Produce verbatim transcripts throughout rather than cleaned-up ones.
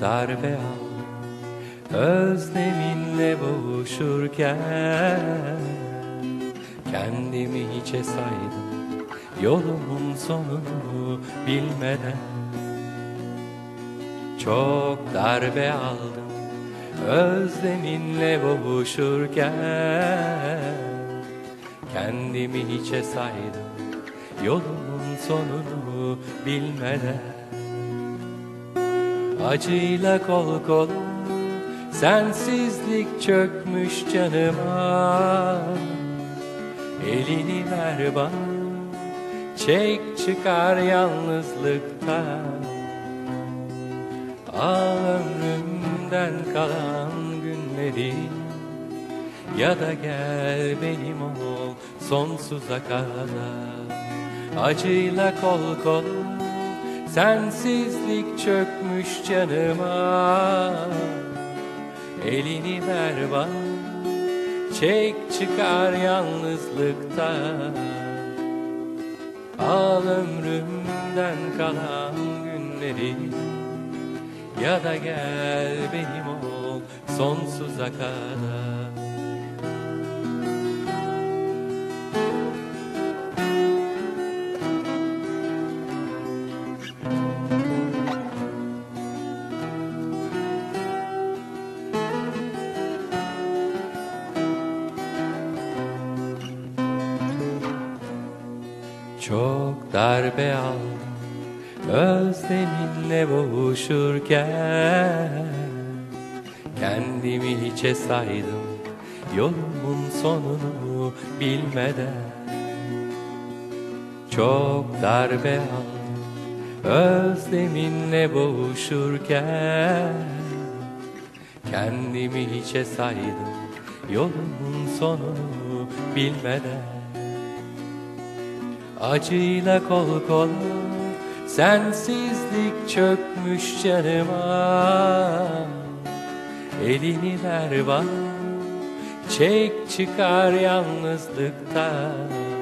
darbe aldım özleminle boğuşurken. Kendimi hiçe saydım yolumun sonunu bilmeden. Çok darbe aldım özleminle boğuşurken. Kendimi hiçe saydım yolumun sonunu bilmeden. Acıyla kol kola sensizlik çökmüş canıma. Elini ver bana, çek çıkar yalnızlıktan. Al ömrümden kalan günleri, ya da gel benim ol sonsuza kadar. Acıyla kol kola sensizlik çökmüş canıma. Elini ver bana, çek çıkar yalnızlıktan. Al ömrümden kalan günleri, ya da gel benim ol sonsuza kadar. Çok darbe aldım özleminle boğuşurken. Kendimi hiçe saydım yolumun sonunu bilmeden. Çok darbe aldım özleminle boğuşurken. Kendimi hiçe saydım yolumun sonunu bilmeden. Acıyla kol kola sensizlik çökmüş canıma. Elini ver bana, çek çıkar yalnızlıktan.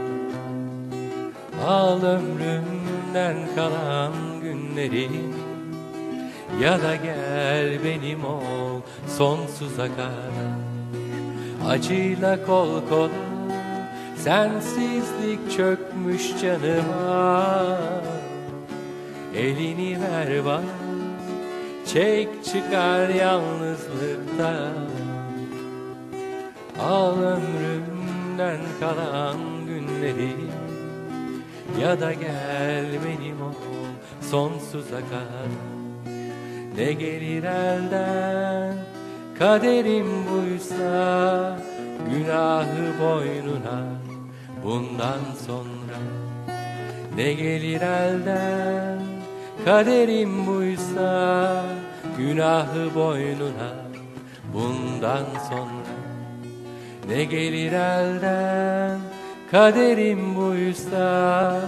Al ömrümden kalan günleri, ya da gel benim ol sonsuza kadar. Acıyla kol kola sensizlik çökmüş canıma. Elini ver bana, çek çıkar yalnızlıktan. Al ömrümden kalan günleri, ya da gel benim ol sonsuza kadar. Ne gelir elden kaderim buysa, günahı boynuna bundan sonra. Ne gelir elden kaderim buysa, günahı boynuna bundan sonra. Ne gelir elden kaderim buysa,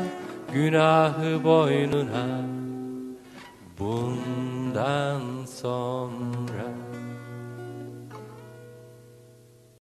günahı boynuna bundan sonra.